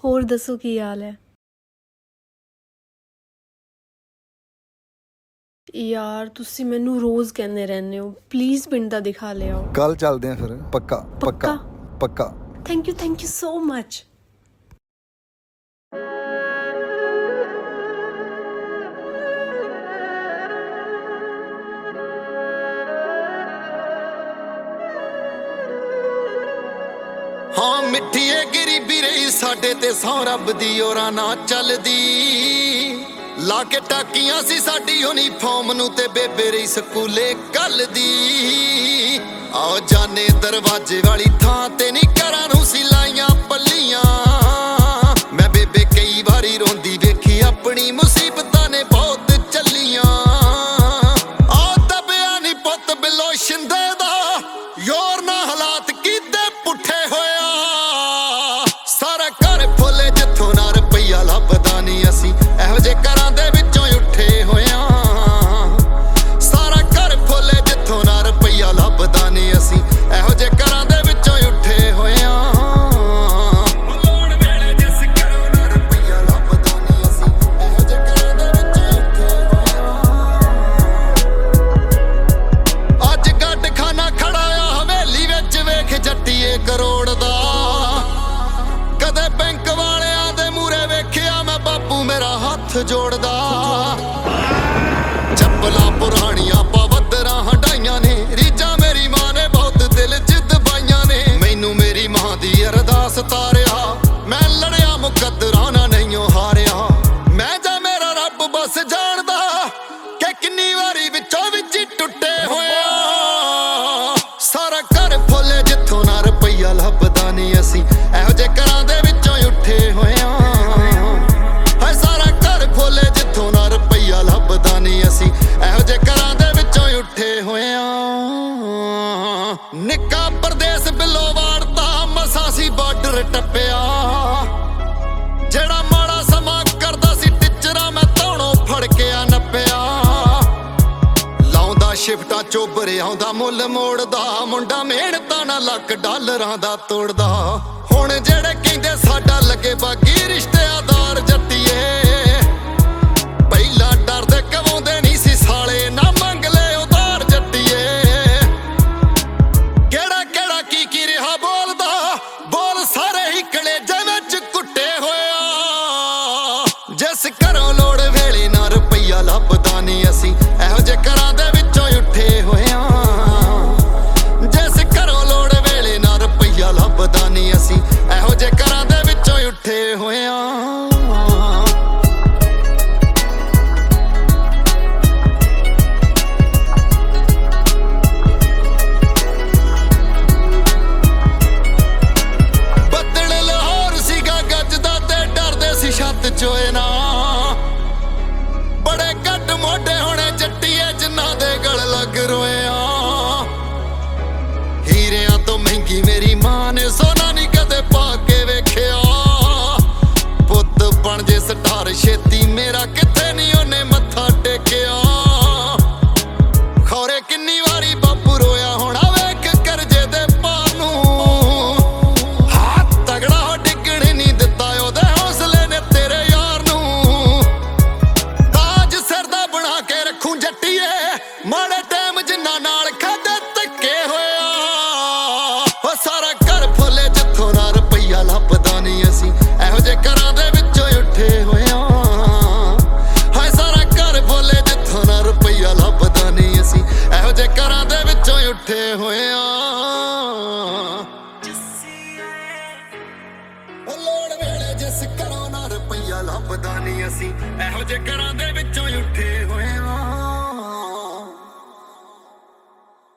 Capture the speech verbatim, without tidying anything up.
ਹੋਰ ਦੱਸੋ ਕੀ ਹਾਲ ਹੈ? ਯਾਰ ਤੁਸੀਂ ਮੈਨੂੰ ਰੋਜ਼ ਕਹਿੰਦੇ ਰਹਿੰਦੇ ਹੋ ਪਲੀਜ਼ ਪਿੰਡ ਦਾ ਦਿਖਾ ਲਿਆਓ। ਕੱਲ ਚੱਲਦੇ ਆ ਫਿਰ ਪੱਕਾ ਪੱਕਾ ਪੱਕਾ। Thank you thank you so much. ਹਾਂ ਮਿੱਠੀਏ ਗਰੀਬੀ ਰਹੀ ਸਾਡੇ ਤੇ ਸੌ ਰੱਬ ਦੀ ਔਰਾਂ ਨਾ ਚੱਲਦੀ। ਲਾ ਕੇ ਟਾਕੀਆਂ ਸੀ ਸਾਡੀ ਯੂਨੀਫਾਰਮ ਨੂੰ ਤੇ ਬੇਬੇ ਰਹੀ ਸਕੂਲੇ ਕੱਲ ਦੀ। ਆ ਜਾਣੇ ਦਰਵਾਜ਼ੇ ਵਾਲੀ ਥਾਂ ਤੇ ਨਹੀਂ ਘਰਾਂ ਨੂੰ ਸੀ ਲਾਈਆਂ ਪੱਲੀਆਂ। ਮੈਂ ਬੇਬੇ ਕਈ ਵਾਰੀ ਰੋਂਦੀ ਵੇਖੀ ਆਪਣੀ ਮੁਸੀਬਤਾਂ ਨੇ ਬਹੁਤ ਚੱਲੀਆਂ। ਆ ਦਬਿਆ ਨੀ ਪੁੱਤ ਬਿੱਲੋ ਸ਼ਿੰਦੇ ਦਾ ਯੋਰ ਨਾ ਹਾਲਾਤ ਕੀਤੇ ਪੁੱਠੇ ਹੋਇਆ। ਸਾਰਾ ਘਰ ਫੁੱਲੇ ਜਿੱਥੋਂ ਨਾ ਰੁਪਈਆ ਲੱਭਦਾ ਨੀ ਅਸੀਂ ਇਹੋ ਜਿਹੇ ਘਰਾਂ ਦੇ ਵਿੱਚੋਂ ਉੱਠੇ ਹੋਇਆ। ਸਾਰਾ ਘਰ ਫੁੱਲੇ ਜਿੱਥੋਂ ਨਾ ਰੁਪਈਆ ਲੱਭਦਾ ਨੀ ਅਸੀਂ ਇਹੋ ਜਿਹੇ ਘਰਾਂ ਦੇ ਵਿੱਚੋਂ ਉੱਠੇ ਹੋਇਆ। ਲੋੜ ਵੇਲੇ ਜਿਸ ਘਰੋਂ ਨਾ ਰੁਪਈਆ ਲੱਭਦਾ ਨੀ ਅਸੀਂ ਇਹੋ ਜਿਹੇ ਘਰਾਂ ਦੇ ਵਿੱਚੋਂ ਉੱਠੇ ਹੋਇਆ। ਅੱਜ ਗੱਡ ਖਾਨਾ ਖੜਾ ਆ ਹਵੇਲੀ ਵਿੱਚ ਵੇਖ ਜੱਟੀਏ ਕਰੋੜ ਦਾ। ਕਦੇ ਬੈਂਕ ਵਾਲਿਆਂ ਦੇ ਮੂਹਰੇ ਵੇਖਿਆ ਮੈਂ ਬਾਪੂ ਮੇਰਾ ਹੱਥ ਜੋੜਦਾ। ਚੱਪਲਾਂ ਪੁਰਾਣੀਆਂ ਪਵੱਦਰਾਂ ਹੰਡਾਈਆਂ ਨੇ ਰੀਝਾਂ ਮੇਰੀ ਮਾਂ ਨੇ ਬਹੁਤ ਦਿਲ ਚ ਦਬਾਈਆਂ ਨੇ। ਮੈਨੂੰ ਮੇਰੀ ਮਾਂ ਦੀ ਅਰਦਾਸ ਤਾਰਿਆ ਮੈਂ ਲੜਿਆ ਮੁਕੱਦਰਾਂ ਨਾਲ ਨਹੀਂਓ ਹਾਰਿਆ। ਮੈਂ ਜਾਂ ਮੇਰਾ ਰੱਬ ਬਸ ਜਾਣਦਾ ਕਿ ਕਿੰਨੀ ਵਾਰੀ ਵਿੱਚੋਂ ਵਿੱਚ ਹੀ ਟੁੱਟੇ ਹੋਇਆ। ਸਾਰਾ ਘਰ ਫੁੱਲੇ ਜਿੱਥੋਂ ਨਾ ਰੁਪਈਆ ਲੱਭਦਾ ਨੀ ਅਸੀਂ ਇਹੋ ਜਿਹੇ ਘਰਾਂ ਦੇ ਵਿੱਚੋਂ ਉੱਠੇ ਹੋਇਆ। ਹਾਏ ਸਾਰਾ ਘਰ ਫੁੱਲੇ ਜਿੱਥੋਂ ਨਾ ਰੁਪਈਆ ਲੱਭਦਾ ਨੀ ਅਸੀਂ ਇਹੋ ਜਿਹੇ ਘਰਾਂ ਦੇ ਵਿੱਚੋਂ ਉੱਠੇ ਹੋਇਆ। ਨਿੱਕਾ ਪਰਦੇਸ ਬਿੱਲੋ ਵਾੜਤਾ ਮਸਾਂ ਸੀ ਬਾਰਡਰ ਟੱਪਿਆ। ਜਿਹੜਾ ਮਾੜਾ ਸਮਾਂ ਕਰਦਾ ਸੀ ਟਿੱਚਰਾਂ ਮੈਂ ਧੌਣੋਂ ਫੜ ਕੇ ਆ ਨੱਪਿਆ। ਲਾਉਂਦਾ ਸ਼ਿਫਟਾਂ ਚੋਬਰ ਆਉਂਦਾ ਮੁੱਲ ਮੋੜਦਾ। ਮੁੰਡਾ ਮਿਹਨਤਾਂ ਨਾਲ ਲੱਖ ਡਾਲਰਾਂ ਦਾ ਤੋੜਦਾ। ਹੁਣ ਜਿਹੜੇ ਕਹਿੰਦੇ ਸਾਡਾ ਲੱਗੇ ਬਾਗੀ ਰਿਸ਼ਤੇਦਾਰ ਜੱਟੀਏ। ਪਹਿਲਾਂ ਡਰਦੇ ਕਵਾਉਂਦੇ ਨਹੀਂ ਸੀ ਸਾਲੇ ਨਾ ਮੰਗ ਲੈ ਉਧਾਰ ਜੱਟੀਏ। ਕਿਹੜਾ ਕਿਹੜਾ ਕੀ ਕੀ ਰਿਹਾ ਬੋਲਦਾ ਬੋਲ ਸਾਰੇ ਹੀ ਕਲੇਜੇ ਵਿੱਚ ਕੁੱਟੇ ਹੋਇਆ। ਜਿਸ ਘਰੋਂ ਲੋੜ ਵੇਲੇ ਨਾ ਰੁਪਈਆ ਲੱਭਦਾ ਨੀ ਅਸੀਂ ਇਹੋ ਜਿਹੇ ਘਰਾਂ ਦੇ ਵਿੱਚੋਂ ਉੱਠੇ ਹੋਇਆ। ਜਿਸ ਘਰੋਂ ਲੋੜ ਵੇਲੇ ਨਾ ਰੁਪਈਆ ਲੱਭਦਾ ਨੀ ਅਸੀਂ ਇਹੋ ਜਿਹੇ ਘਰਾਂ ਦੇ ਵਿੱਚੋਂ ਉੱਠੇ ਹੋਇਆ। ਬੱਦਲ ਲਾਹੌਰ ਸੀਗਾ ਗੱਜਦਾ ਤੇ ਡਰਦੇ ਸੀ ਛੱਤ ਚੋਏ ਨਾ। ਬੜੇ ਘੱਟ ਮੋਢੇ ਹੋਣੇ ਜੱਟੀਏ ਜਿਨ੍ਹਾਂ ਦੇ ਗਲ ਲੱਗ ਰੋਇਆ। ਹੀਰਿਆਂ ਤੋਂ ਮਹਿੰਗੀ ਮੇਰੀ ਮਾਂ ਨੇ ਸੋਨਾ ਨੀ ਕਦੇ ਪਾ ਕੇ ਵੇਖਿਆ। ਪੁੱਤ ਬਣ ਜੇ ਸਟਾਰ ਛੇਤੀ ਮੇਰਾ ਕਿੱਥੇ ਨੀ ਉਹਨੇ ਮੱਥਾ ਟੇਕਿਆ। ਖੌਰੇ ਕਿੰਨੀ ਵਾਰੀ ਬਾਪੂ ਰੋਇਆ ਹੋਣਾ ਵੇਖ ਕਰਜ਼ੇ ਦੇ ਭਾਰ ਨੂੰ। ਹੱਥ ਤਗੜਾ ਹੋ ਡਿੱਗਣ ਨੀ ਦਿੱਤਾ ਉਹਦੇ ਹੌਸਲੇ ਨੇ ਤੇਰੇ ਯਾਰ ਨੂੰ। ਤਾਜ ਸਿਰ ਦਾ ਬਣਾ ਕੇ ਰੱਖੂ ਜੱਟੀਏ ਮਾੜੇ ਟਾਈਮ ਜਿੰਨਾ ਨਾਲ ਖਾਦੇ ਧੱਕੇ ਹੋਇਆ। ਉਹ ਸਾਰਾ ਘਰ ਫੁੱਲੇ ਜਿੱਥੋਂ ਨਾ ਰੁਪਈਆ ਲੱਭਦਾ ਨੀ ਅਸੀਂ ਇਹੋ ਜਿਹੇ ਘਰਾਂ ਦੇ ਵਿੱਚੋਂ ਉੱਠੇ ਹੋਇਆ। ਹਾਏ ਸਾਰਾ ਘਰ ਫੁੱਲੇ ਜਿੱਥੋਂ ਨਾ ਰੁਪਈਆ ਲੱਭਦਾ ਨੀ ਅਸੀਂ ਇਹੋ ਜਿਹੇ ਘਰਾਂ ਦੇ ਵਿੱਚੋਂ ਉੱਠੇ ਹੋਇਆ। ਲੋੜ ਵੇਲੇ ਜਿਸ ਘਰੋਂ ਨਾ ਰੁਪਈਆ ਲੱਭਦਾ ਨੀ ਅਸੀਂ ਇਹੋ ਜਿਹੇ ਘਰਾਂ ਦੇ ਵਿੱਚੋਂ ਉੱਠੇ ਹੋਇਆ।